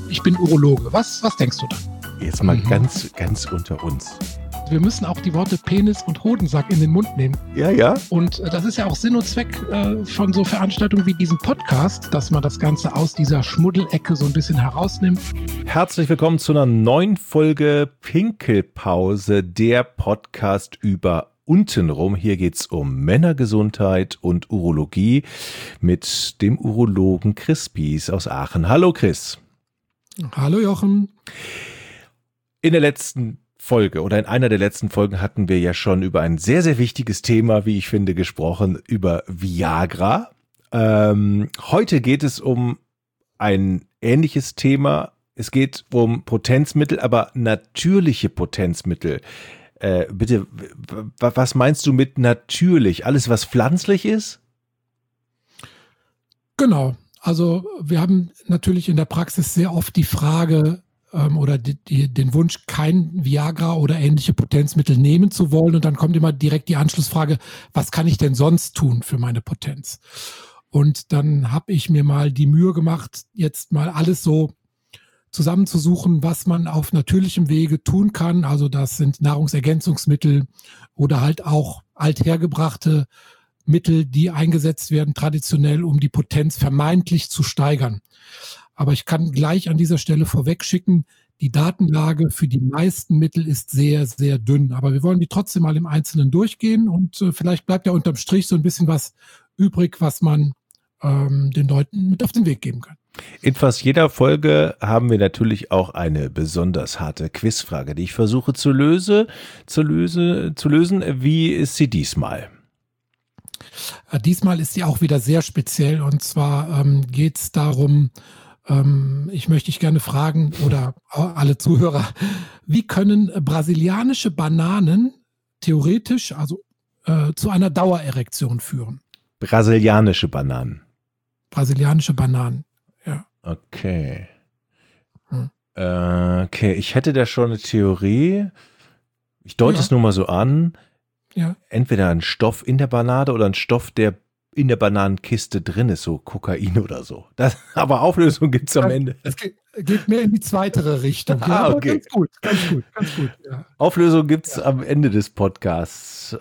ich bin Urologe. Was denkst du dann? Jetzt mal ganz unter uns. Wir müssen auch die Worte Penis und Hodensack in den Mund nehmen. Ja. Und das ist ja auch Sinn und Zweck von so Veranstaltungen wie diesem Podcast, dass man das Ganze aus dieser Schmuddelecke so ein bisschen herausnimmt. Herzlich willkommen zu einer neuen Folge Pinkelpause, der Podcast über untenrum. Hier geht's um Männergesundheit und Urologie mit dem Urologen Chris Bies aus Aachen. Hallo Chris. Hallo Jochen. In der letzten Folge oder in einer der letzten Folgen hatten wir ja schon über ein sehr, sehr wichtiges Thema, wie ich finde, gesprochen, über Viagra. Heute geht es um ein ähnliches Thema. Es geht um Potenzmittel, aber natürliche Potenzmittel. Bitte, was meinst du mit natürlich? Alles, was pflanzlich ist? Genau. Also wir haben natürlich in der Praxis sehr oft die Frage, oder den Wunsch, kein Viagra oder ähnliche Potenzmittel nehmen zu wollen. Und dann kommt immer direkt die Anschlussfrage, was kann ich denn sonst tun für meine Potenz? Und dann habe ich mir mal die Mühe gemacht, jetzt mal alles so zusammenzusuchen, was man auf natürlichem Wege tun kann. Also das sind Nahrungsergänzungsmittel oder halt auch althergebrachte Mittel, die eingesetzt werden traditionell, um die Potenz vermeintlich zu steigern. Aber ich kann gleich an dieser Stelle vorwegschicken, die Datenlage für die meisten Mittel ist sehr, sehr dünn. Aber wir wollen die trotzdem mal im Einzelnen durchgehen und vielleicht bleibt ja unterm Strich so ein bisschen was übrig, was man den Leuten mit auf den Weg geben kann. In fast jeder Folge haben wir natürlich auch eine besonders harte Quizfrage, die ich versuche zu lösen. Wie ist sie diesmal? Diesmal ist sie auch wieder sehr speziell und zwar geht es darum, ich möchte dich gerne fragen oder alle Zuhörer, wie können brasilianische Bananen theoretisch zu einer Dauererektion führen? Brasilianische Bananen. Brasilianische Bananen, ja. Okay. Okay, ich hätte da schon eine Theorie. Ich deute es nur mal so an. Ja. Entweder ein Stoff in der Banane oder ein Stoff, der in der Bananenkiste drin ist, so Kokain oder so. Aber Auflösung gibt es am Ende. Es geht mehr in die zweitere Richtung. Ja, okay. Ganz gut. Ja. Auflösung gibt es am Ende des Podcasts.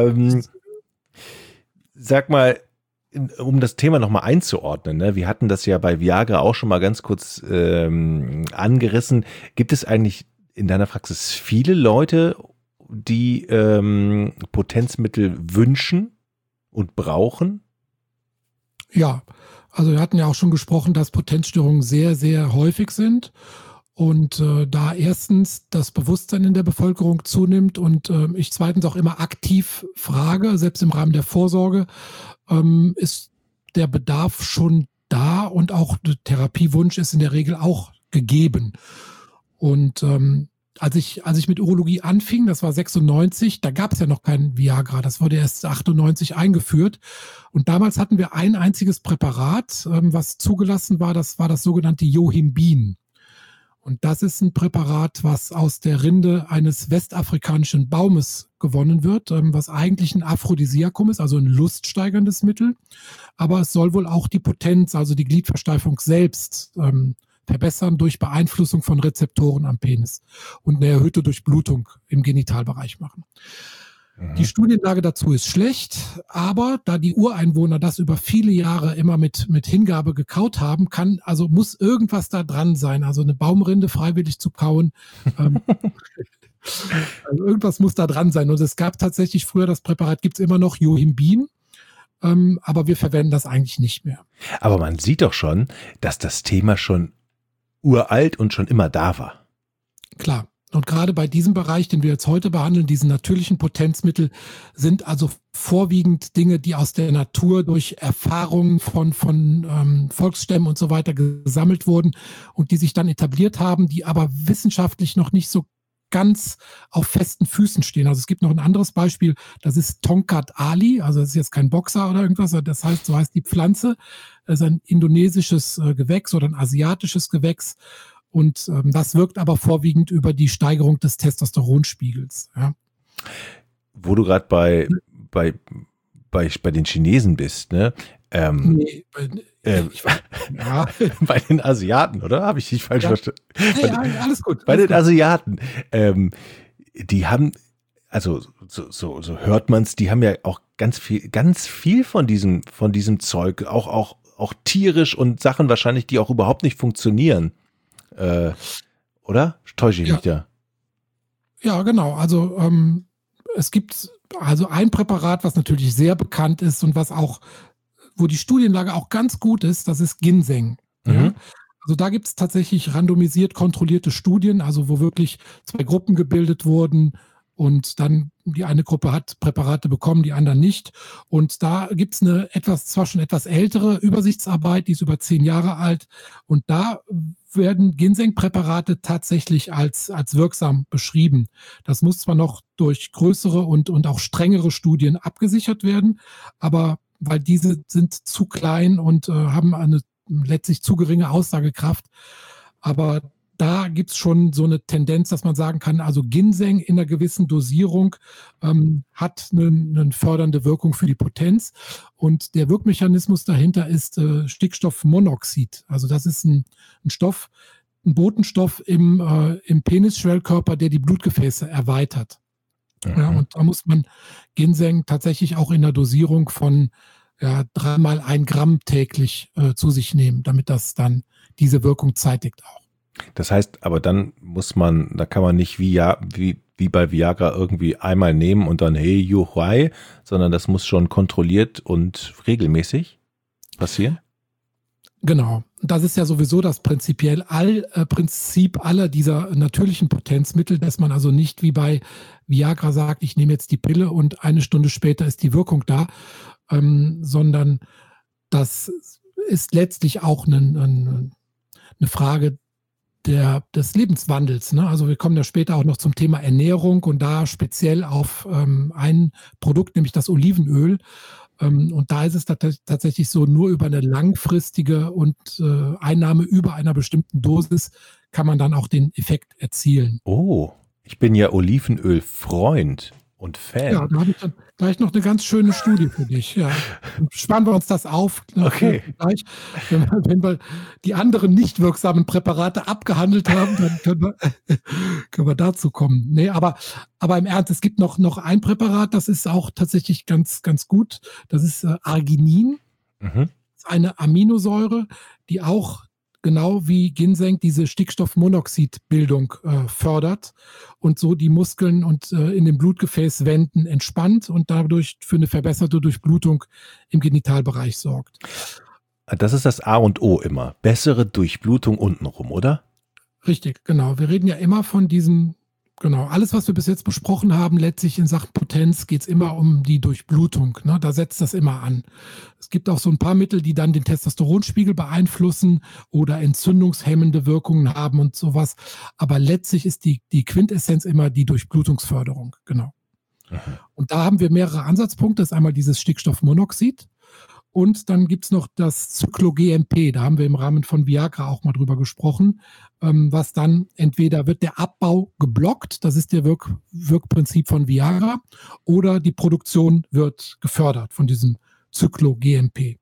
Sag mal, um das Thema nochmal einzuordnen, ne? Wir hatten das ja bei Viagra auch schon mal ganz kurz angerissen. Gibt es eigentlich in deiner Praxis viele Leute, die Potenzmittel wünschen und brauchen? Ja, also wir hatten ja auch schon gesprochen, dass Potenzstörungen sehr, sehr häufig sind und da erstens das Bewusstsein in der Bevölkerung zunimmt und ich zweitens auch immer aktiv frage, selbst im Rahmen der Vorsorge, ist der Bedarf schon da und auch der Therapiewunsch ist in der Regel auch gegeben. Und als ich mit Urologie anfing, das war 96, da gab es ja noch kein Viagra, das wurde erst 98 eingeführt. Und damals hatten wir ein einziges Präparat, was zugelassen war, das war das sogenannte Yohimbin. Und das ist ein Präparat, was aus der Rinde eines westafrikanischen Baumes gewonnen wird, was eigentlich ein Aphrodisiakum ist, also ein luststeigerndes Mittel. Aber es soll wohl auch die Potenz, also die Gliedversteifung selbst verbessern durch Beeinflussung von Rezeptoren am Penis und eine erhöhte Durchblutung im Genitalbereich machen. Die Studienlage dazu ist schlecht, aber da die Ureinwohner das über viele Jahre immer mit Hingabe gekaut haben, muss irgendwas da dran sein. Also eine Baumrinde freiwillig zu kauen, also irgendwas muss da dran sein. Und es gab tatsächlich früher, das Präparat gibt es immer noch, Yohimbin, aber wir verwenden das eigentlich nicht mehr. Aber man sieht doch schon, dass das Thema schon uralt und schon immer da war. Klar. Und gerade bei diesem Bereich, den wir jetzt heute behandeln, diesen natürlichen Potenzmittel, sind also vorwiegend Dinge, die aus der Natur durch Erfahrungen von Volksstämmen und so weiter gesammelt wurden und die sich dann etabliert haben, die aber wissenschaftlich noch nicht so ganz auf festen Füßen stehen. Also es gibt noch ein anderes Beispiel, das ist Tongkat Ali, also das ist jetzt kein Boxer oder irgendwas, das heißt, so heißt die Pflanze, das ist ein indonesisches Gewächs oder ein asiatisches Gewächs und das wirkt aber vorwiegend über die Steigerung des Testosteronspiegels. Ja. Wo du gerade bei den Chinesen bist, ne? Nee, Ja. Bei den Asiaten, oder? Habe ich dich falsch verstanden? Nee, alles gut. Bei den Asiaten. Die haben, also so hört man es, die haben ja auch ganz viel von diesem Zeug, auch tierisch und Sachen wahrscheinlich, die auch überhaupt nicht funktionieren. Oder? Täusche ich mich da? Ja, genau. Also es gibt also ein Präparat, was natürlich sehr bekannt ist und wo die Studienlage auch ganz gut ist, das ist Ginseng. Ja? Also da gibt es tatsächlich randomisiert kontrollierte Studien, also wo wirklich 2 Gruppen gebildet wurden und dann die eine Gruppe hat Präparate bekommen, die anderen nicht. Und da gibt es zwar schon etwas ältere Übersichtsarbeit, die ist über 10 Jahre alt, und da werden Ginseng-Präparate tatsächlich als wirksam beschrieben. Das muss zwar noch durch größere und auch strengere Studien abgesichert werden, aber weil diese sind zu klein und haben eine letztlich zu geringe Aussagekraft. Aber da gibt es schon so eine Tendenz, dass man sagen kann, also Ginseng in einer gewissen Dosierung hat eine fördernde Wirkung für die Potenz. Und der Wirkmechanismus dahinter ist Stickstoffmonoxid. Also das ist ein Stoff, ein Botenstoff im Penisschwellkörper, der die Blutgefäße erweitert. Ja, und da muss man Ginseng tatsächlich auch in der Dosierung von 3 mal 1 Gramm täglich zu sich nehmen, damit das dann diese Wirkung zeitigt auch. Das heißt, aber dann da kann man nicht wie bei Viagra irgendwie einmal nehmen und dann hey, juhai, sondern das muss schon kontrolliert und regelmäßig passieren? Genau. Das ist ja sowieso das Prinzip aller dieser natürlichen Potenzmittel, dass man also nicht wie bei Viagra sagt, ich nehme jetzt die Pille und 1 Stunde später ist die Wirkung da, sondern das ist letztlich auch eine Frage des Lebenswandels. Ne? Also wir kommen da später auch noch zum Thema Ernährung und da speziell auf ein Produkt, nämlich das Olivenöl. Und da ist es tatsächlich so, nur über eine langfristige und Einnahme über einer bestimmten Dosis kann man dann auch den Effekt erzielen. Oh, ich bin ja Olivenöl-Freund und Fan. Ja, da habe ich dann gleich noch eine ganz schöne Studie für dich. Ja. Sparen wir uns das auf. Okay. Gleich. Wenn wir die anderen nicht wirksamen Präparate abgehandelt haben, dann können wir dazu kommen. Nee, aber im Ernst, es gibt noch ein Präparat, das ist auch tatsächlich ganz, ganz gut. Das ist Arginin. Das ist eine Aminosäure, die auch genau wie Ginseng diese Stickstoffmonoxidbildung fördert und so die Muskeln und in den Blutgefäßwänden entspannt und dadurch für eine verbesserte Durchblutung im Genitalbereich sorgt. Das ist das A und O immer. Bessere Durchblutung untenrum, oder? Richtig, genau. Wir reden ja immer von diesem, genau, alles, was wir bis jetzt besprochen haben, letztlich in Sachen Potenz geht es immer um die Durchblutung. Ne? Da setzt das immer an. Es gibt auch so ein paar Mittel, die dann den Testosteronspiegel beeinflussen oder entzündungshemmende Wirkungen haben und sowas. Aber letztlich ist die Quintessenz immer die Durchblutungsförderung. Genau. Und da haben wir mehrere Ansatzpunkte. Das ist einmal dieses Stickstoffmonoxid. Und dann gibt es noch das Cyclo-GMP, da haben wir im Rahmen von Viagra auch mal drüber gesprochen, was dann entweder wird der Abbau geblockt, das ist der Wirkprinzip von Viagra, oder die Produktion wird gefördert von diesem Cyclo-GMP.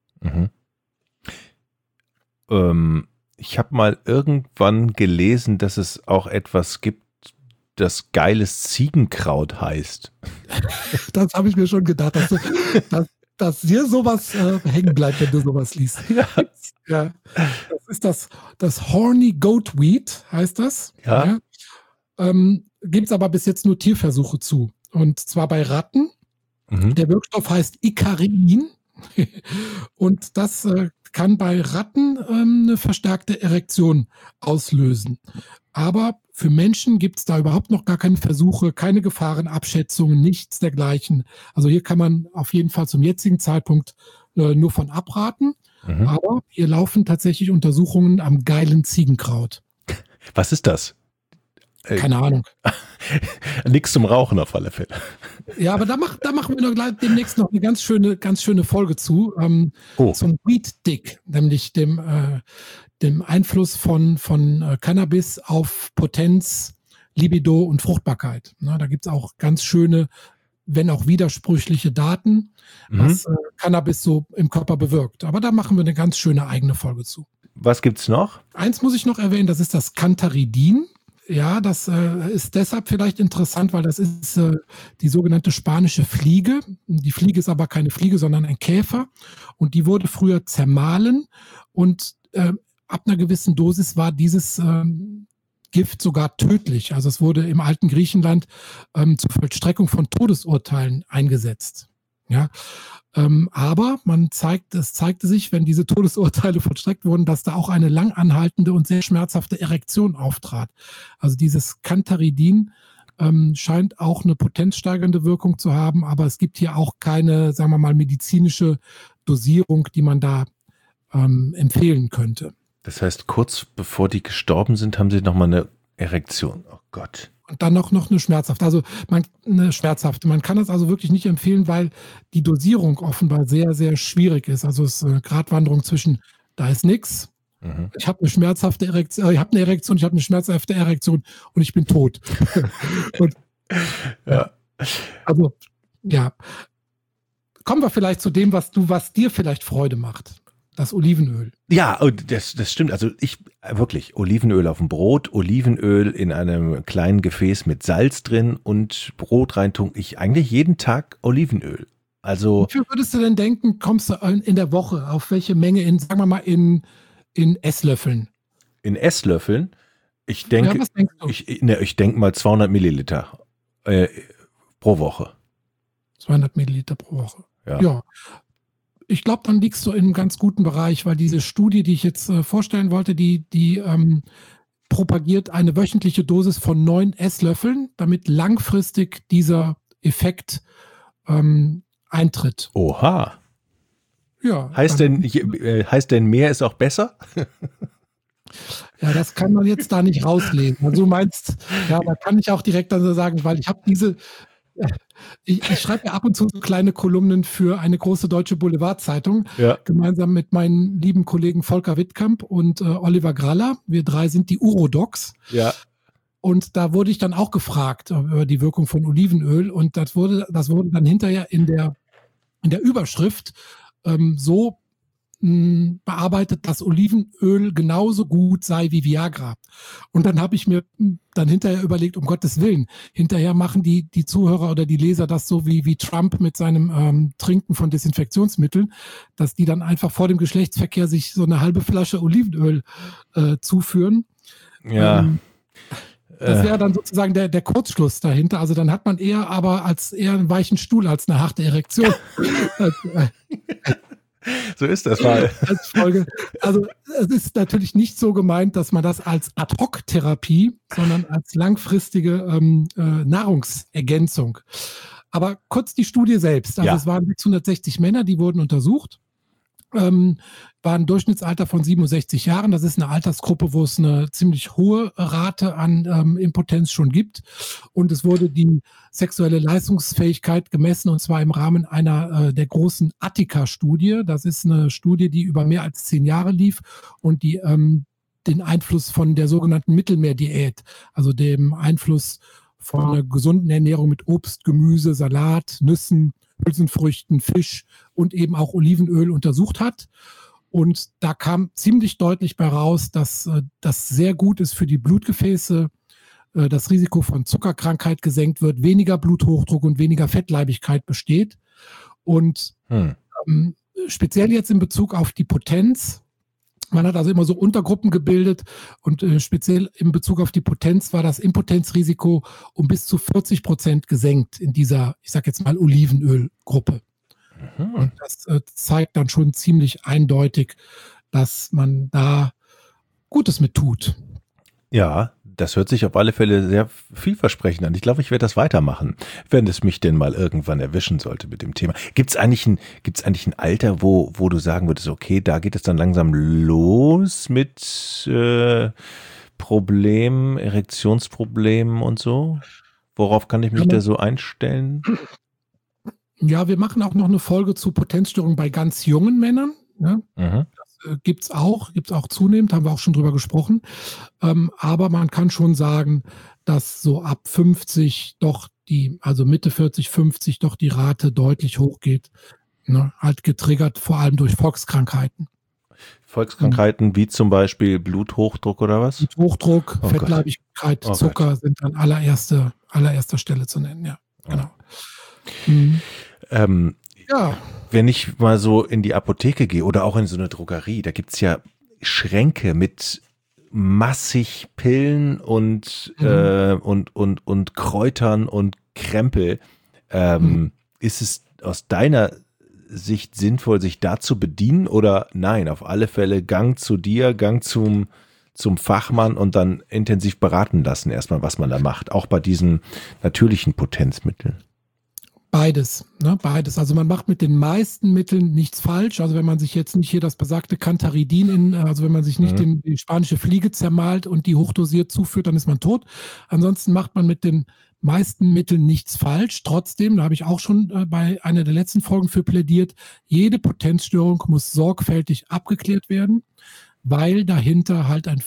Ich habe mal irgendwann gelesen, dass es auch etwas gibt, das geiles Ziegenkraut heißt. Das habe ich mir schon gedacht, dass dir sowas hängen bleibt, wenn du sowas liest. Ja. Das ist das Horny Goatweed, heißt das. Ja. Gibt es aber bis jetzt nur Tierversuche zu. Und zwar bei Ratten. Der Wirkstoff heißt Icarin. Und das kann bei Ratten eine verstärkte Erektion auslösen. Aber für Menschen gibt es da überhaupt noch gar keine Versuche, keine Gefahrenabschätzungen, nichts dergleichen. Also hier kann man auf jeden Fall zum jetzigen Zeitpunkt nur von abraten. Aber hier laufen tatsächlich Untersuchungen am geilen Ziegenkraut. Was ist das? Keine Ahnung. Nichts zum Rauchen auf alle Fälle. Ja, aber da machen wir noch demnächst noch eine ganz schöne Folge zu. Zum Weed Dick, nämlich dem Einfluss von Cannabis auf Potenz, Libido und Fruchtbarkeit. Da gibt es auch ganz schöne wenn auch widersprüchliche Daten, was Cannabis so im Körper bewirkt. Aber da machen wir eine ganz schöne eigene Folge zu. Was gibt's noch? Eins muss ich noch erwähnen, das ist das Cantharidin. Ja, das ist deshalb vielleicht interessant, weil das ist die sogenannte spanische Fliege. Die Fliege ist aber keine Fliege, sondern ein Käfer. Und die wurde früher zermahlen. Und ab einer gewissen Dosis war dieses Gift sogar tödlich. Also es wurde im alten Griechenland zur Vollstreckung von Todesurteilen eingesetzt. Ja, aber es zeigte sich, wenn diese Todesurteile vollstreckt wurden, dass da auch eine lang anhaltende und sehr schmerzhafte Erektion auftrat. Also dieses Cantharidin scheint auch eine potenzsteigernde Wirkung zu haben, aber es gibt hier auch keine, sagen wir mal, medizinische Dosierung, die man da empfehlen könnte. Das heißt, kurz bevor die gestorben sind, haben sie nochmal eine Erektion. Oh Gott. Und dann noch eine schmerzhafte. Also eine schmerzhafte. Man kann das also wirklich nicht empfehlen, weil die Dosierung offenbar sehr, sehr schwierig ist. Also es ist eine Gratwanderung zwischen, da ist nichts, ich habe eine schmerzhafte Erektion, ich habe eine Erektion, ich habe eine schmerzhafte Erektion und ich bin tot. Und, ja. Also, ja. Kommen wir vielleicht zu dem, was dir vielleicht Freude macht. Das Olivenöl. Ja, das stimmt. Also wirklich, Olivenöl auf dem Brot, Olivenöl in einem kleinen Gefäß mit Salz drin und Brot reintun. Ich eigentlich jeden Tag Olivenöl. Also. Wie viel würdest du denn denken, kommst du in der Woche auf welche Menge sagen wir mal in Esslöffeln? In Esslöffeln? Ich denke, ja, was denkst du? Ich denke mal 200 Milliliter pro Woche. 200 Milliliter pro Woche. Ja. Ich glaube, dann liegst du in einem ganz guten Bereich, weil diese Studie, die ich jetzt vorstellen wollte, die propagiert eine wöchentliche Dosis von 9 Esslöffeln, damit langfristig dieser Effekt eintritt. Oha. Ja. Heißt denn mehr ist auch besser? Ja, das kann man jetzt da nicht rauslesen. Also du meinst, ja, da kann ich auch direkt dann so sagen, weil ich habe ich schreibe ja ab und zu so kleine Kolumnen für eine große deutsche Boulevardzeitung, gemeinsam mit meinen lieben Kollegen Volker Wittkamp und Oliver Graller. Wir 3 sind die Urodocs. Ja. Und da wurde ich dann auch gefragt über die Wirkung von Olivenöl und das wurde dann hinterher in der Überschrift so bearbeitet, dass Olivenöl genauso gut sei wie Viagra. Und dann habe ich mir dann hinterher überlegt, um Gottes Willen, hinterher machen die Zuhörer oder die Leser das so wie Trump mit seinem Trinken von Desinfektionsmitteln, dass die dann einfach vor dem Geschlechtsverkehr sich so eine halbe Flasche Olivenöl zuführen. Ja. Das wäre dann sozusagen der Kurzschluss dahinter. Also dann hat man eher einen weichen Stuhl als eine harte Erektion. So ist das mal. Als Folge. Also es ist natürlich nicht so gemeint, dass man das als Ad-Hoc-Therapie, sondern als langfristige Nahrungsergänzung. Aber kurz die Studie selbst. Also es waren 660 Männer, die wurden untersucht. War ein Durchschnittsalter von 67 Jahren. Das ist eine Altersgruppe, wo es eine ziemlich hohe Rate an Impotenz schon gibt. Und es wurde die sexuelle Leistungsfähigkeit gemessen, und zwar im Rahmen einer der großen Attica-Studie. Das ist eine Studie, die über mehr als 10 Jahre lief und die den Einfluss von der sogenannten Mittelmeerdiät, also dem Einfluss von einer gesunden Ernährung mit Obst, Gemüse, Salat, Nüssen, Hülsenfrüchten, Fisch und eben auch Olivenöl untersucht hat. Und da kam ziemlich deutlich bei raus, dass das sehr gut ist für die Blutgefäße, das Risiko von Zuckerkrankheit gesenkt wird, weniger Bluthochdruck und weniger Fettleibigkeit besteht. Und speziell jetzt in Bezug auf die Potenz, man hat also immer so Untergruppen gebildet und speziell in Bezug auf die Potenz war das Impotenzrisiko um bis zu 40% gesenkt in dieser, ich sag jetzt mal, Olivenölgruppe. Und das zeigt dann schon ziemlich eindeutig, dass man da Gutes mit tut. Ja, das hört sich auf alle Fälle sehr vielversprechend an. Ich glaube, ich werde das weitermachen, wenn es mich denn mal irgendwann erwischen sollte mit dem Thema. Gibt's eigentlich ein Alter, wo du sagen würdest, okay, da geht es dann langsam los mit Problemen, Erektionsproblemen und so? Worauf kann ich mich da so einstellen? Ja, wir machen auch noch eine Folge zu Potenzstörungen bei ganz jungen Männern. Ne? Das gibt's auch zunehmend, haben wir auch schon drüber gesprochen. Aber man kann schon sagen, dass so ab 50 doch die also Mitte 40, 50 doch die Rate deutlich hochgeht. Ne? Halt getriggert vor allem durch Volkskrankheiten. Volkskrankheiten wie zum Beispiel Bluthochdruck oder was? Hochdruck, Oh Fettleibigkeit, Oh Zucker sind an allererster Stelle zu nennen, ja. Genau. Mhm. Ja. Wenn ich mal so in die Apotheke gehe oder auch in so eine Drogerie, da gibt's ja Schränke mit massig Pillen und Kräutern und Krempel. Ist es aus deiner Sicht sinnvoll, sich da zu bedienen oder nein? Auf alle Fälle Gang zu dir, Gang zum Fachmann und dann intensiv beraten lassen erstmal, was man da macht. Auch bei diesen natürlichen Potenzmitteln. Beides, ne? Beides. Also man macht mit den meisten Mitteln nichts falsch. Also wenn man sich jetzt nicht hier das besagte Cantharidin also wenn man sich nicht die spanische Fliege zermalt und die hochdosiert zuführt, dann ist man tot. Ansonsten macht man mit den meisten Mitteln nichts falsch. Trotzdem, da habe ich auch schon bei einer der letzten Folgen für plädiert, jede Potenzstörung muss sorgfältig abgeklärt werden, weil dahinter halt ein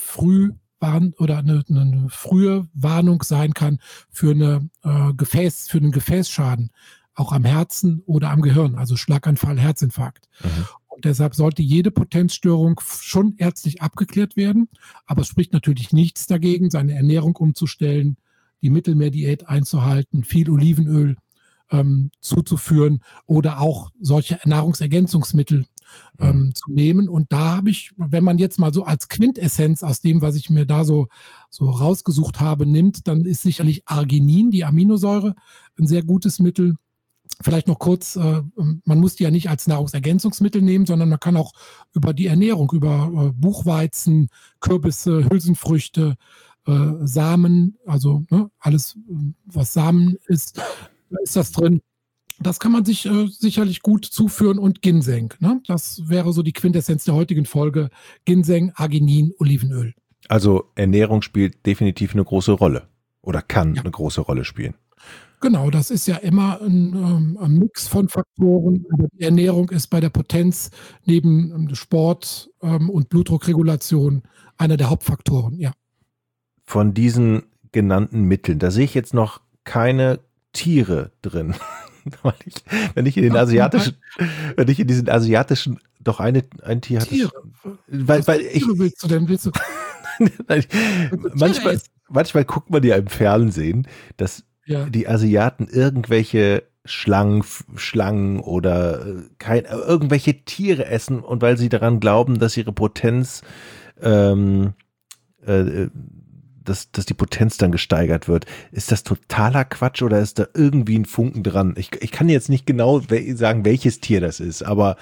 eine frühe Warnung sein kann für einen Gefäßschaden, auch am Herzen oder am Gehirn, also Schlaganfall, Herzinfarkt. Und deshalb sollte jede Potenzstörung schon ärztlich abgeklärt werden, aber es spricht natürlich nichts dagegen, seine Ernährung umzustellen, die Mittelmeerdiät einzuhalten, viel Olivenöl zuzuführen oder auch solche Nahrungsergänzungsmittel zu nehmen. Und da habe ich, wenn man jetzt mal so als Quintessenz aus dem, was ich mir da so rausgesucht habe, nimmt, dann ist sicherlich Arginin, die Aminosäure, ein sehr gutes Mittel. Vielleicht noch kurz, man muss die ja nicht als Nahrungsergänzungsmittel nehmen, sondern man kann auch über die Ernährung, über Buchweizen, Kürbisse, Hülsenfrüchte, Samen, also alles, was Samen ist das drin. Das kann man sich sicherlich gut zuführen und Ginseng. Ne? Das wäre so die Quintessenz der heutigen Folge. Ginseng, Arginin, Olivenöl. Also Ernährung spielt definitiv eine große Rolle oder kann eine große Rolle spielen. Genau, das ist ja immer ein Mix von Faktoren. Aber die Ernährung ist bei der Potenz neben Sport und Blutdruckregulation einer der Hauptfaktoren, ja. Von diesen genannten Mitteln, da sehe ich jetzt noch keine Tiere drin. Wenn ich in diesen asiatischen, doch ein Tier hatte. Tiere. Weil ich, willst du denn? manchmal guckt man ja im Fernsehen, dass die Asiaten irgendwelche Schlangen oder irgendwelche Tiere essen und weil sie daran glauben, dass ihre Potenz dass die Potenz dann gesteigert wird. Ist das totaler Quatsch oder ist da irgendwie ein Funken dran? Ich kann jetzt nicht genau sagen, welches Tier das ist, aber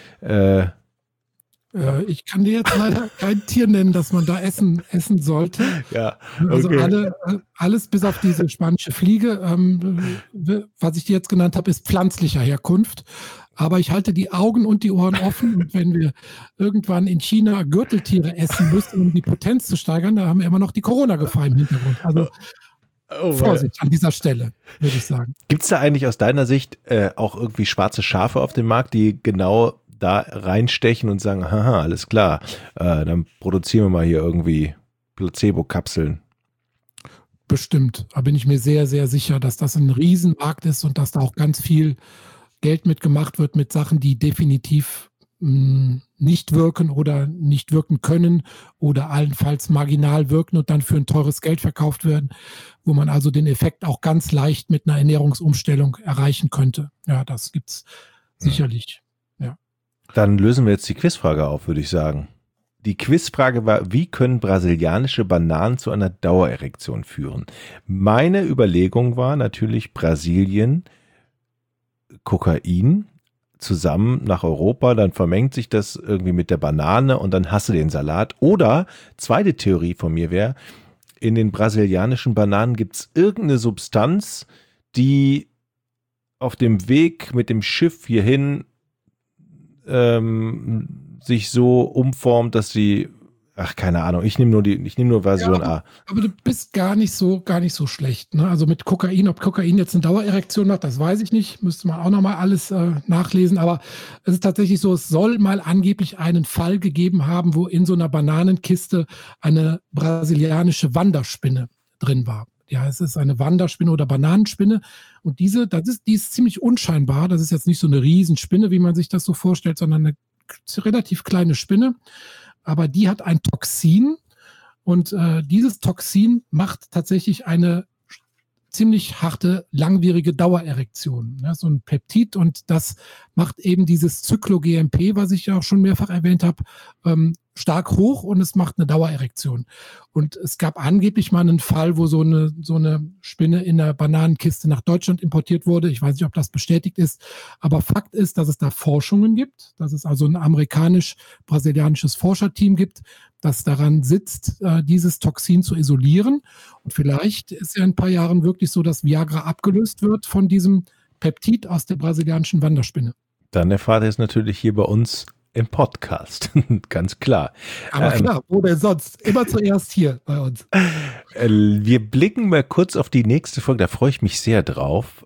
ich kann dir jetzt leider kein Tier nennen, das man da essen sollte. Ja, okay. Also alles bis auf diese spanische Fliege, was ich dir jetzt genannt habe, ist pflanzlicher Herkunft. Aber ich halte die Augen und die Ohren offen. Und wenn wir irgendwann in China Gürteltiere essen müssen, um die Potenz zu steigern, da haben wir immer noch die Corona-Gefahr im Hintergrund. Also Vorsicht an dieser Stelle, würde ich sagen. Gibt es da eigentlich aus deiner Sicht auch irgendwie schwarze Schafe auf dem Markt, die genau da reinstechen und sagen, haha, alles klar, dann produzieren wir mal hier irgendwie Placebo-Kapseln? Bestimmt. Da bin ich mir sehr, sehr sicher, dass das ein Riesenmarkt ist und dass da auch ganz viel Geld mitgemacht wird mit Sachen, die definitiv nicht wirken oder nicht wirken können oder allenfalls marginal wirken und dann für ein teures Geld verkauft werden, wo man also den Effekt auch ganz leicht mit einer Ernährungsumstellung erreichen könnte. Ja, das gibt's sicherlich. Ja. Dann lösen wir jetzt die Quizfrage auf, würde ich sagen. Die Quizfrage war, wie können brasilianische Bananen zu einer Dauererektion führen? Meine Überlegung war natürlich Brasilien, Kokain zusammen nach Europa, dann vermengt sich das irgendwie mit der Banane und dann hast du den Salat. Oder, zweite Theorie von mir wäre, in den brasilianischen Bananen gibt es irgendeine Substanz, die auf dem Weg mit dem Schiff hierhin sich so umformt, dass sie, keine Ahnung, ich nehme nur Version A. Aber du bist gar nicht so schlecht. Ne? Also mit Kokain, ob Kokain jetzt eine Dauererektion macht, das weiß ich nicht. Müsste man auch nochmal alles nachlesen. Aber es ist tatsächlich so, es soll mal angeblich einen Fall gegeben haben, wo in so einer Bananenkiste eine brasilianische Wanderspinne drin war. ja, es ist eine Wanderspinne oder Bananenspinne. Und die ist ziemlich unscheinbar. Das ist jetzt nicht so eine Riesenspinne, wie man sich das so vorstellt, sondern eine relativ kleine Spinne. Aber die hat ein Toxin. Und dieses Toxin macht tatsächlich eine ziemlich harte, langwierige Dauererektion. Ja, so ein Peptid, und das macht eben dieses Cyclo-GMP, was ich ja auch schon mehrfach erwähnt habe, stark hoch, und es macht eine Dauererektion. Und es gab angeblich mal einen Fall, wo so eine Spinne in der Bananenkiste nach Deutschland importiert wurde. Ich weiß nicht, ob das bestätigt ist, aber Fakt ist, dass es da Forschungen gibt, dass es also ein amerikanisch-brasilianisches Forscherteam gibt, das daran sitzt, dieses Toxin zu isolieren. Und vielleicht ist ja in ein paar Jahren wirklich so, dass Viagra abgelöst wird von diesem Peptid aus der brasilianischen Wanderspinne. Dann erfahrt ihr es natürlich hier bei uns im Podcast, ganz klar. Aber klar, wo denn sonst? Immer zuerst hier bei uns. Wir blicken mal kurz auf die nächste Folge, da freue ich mich sehr drauf.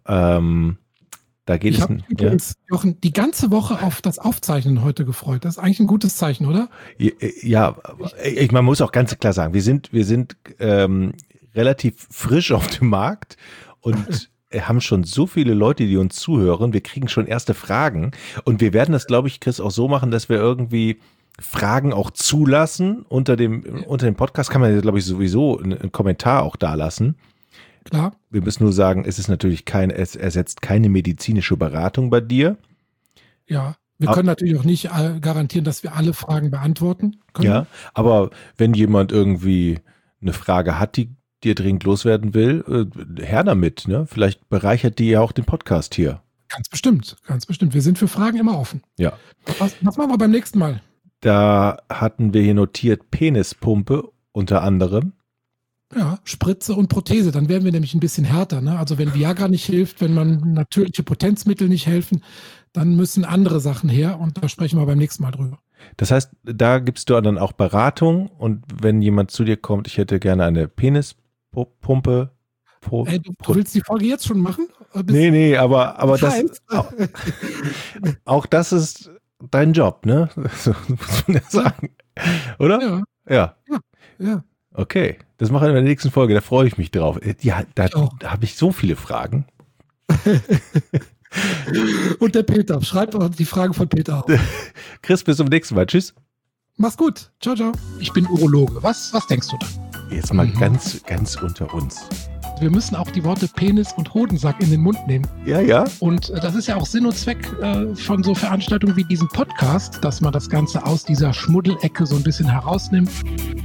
Da geht ich habe übrigens, Jochen, die ganze Woche auf das Aufzeichnen heute gefreut. Das ist eigentlich ein gutes Zeichen, oder? Ja, man muss auch ganz klar sagen, wir sind relativ frisch auf dem Markt und haben schon so viele Leute, die uns zuhören. Wir kriegen schon erste Fragen und wir werden das, glaube ich, Chris, auch so machen, dass wir irgendwie Fragen auch zulassen. Unter dem Podcast kann man, glaube ich, sowieso einen Kommentar auch da lassen. Klar. Wir müssen nur sagen, es ist natürlich es ersetzt keine medizinische Beratung bei dir. Ja, wir können natürlich auch nicht garantieren, dass wir alle Fragen beantworten können. Ja, aber wenn jemand irgendwie eine Frage hat, die dir dringend loswerden will, her damit, ne? Vielleicht bereichert die ja auch den Podcast hier. Ganz bestimmt, ganz bestimmt. Wir sind für Fragen immer offen. Ja. Was machen wir beim nächsten Mal? Da hatten wir hier notiert Penispumpe unter anderem. Ja, Spritze und Prothese, dann werden wir nämlich ein bisschen härter. Ne? Also wenn Viagra nicht hilft, wenn man natürliche Potenzmittel nicht helfen, dann müssen andere Sachen her, und da sprechen wir beim nächsten Mal drüber. Das heißt, da gibst du dann auch Beratung, und wenn jemand zu dir kommt, ich hätte gerne eine Penispumpe. Du willst die Folge jetzt schon machen? Nee, aber das auch das ist dein Job, ne? So muss man ja sagen. Oder? Ja. Okay, das machen wir in der nächsten Folge, da freue ich mich drauf. Ja, da habe ich so viele Fragen. Und der Peter, schreibt auch die Fragen von Peter auf. Chris, bis zum nächsten Mal. Tschüss. Mach's gut. Ciao, ciao. Ich bin Urologe. Was denkst du da? Jetzt mal ganz unter uns. Wir müssen auch die Worte Penis und Hodensack in den Mund nehmen. Ja. Und das ist ja auch Sinn und Zweck von so Veranstaltungen wie diesem Podcast, dass man das Ganze aus dieser Schmuddelecke so ein bisschen herausnimmt.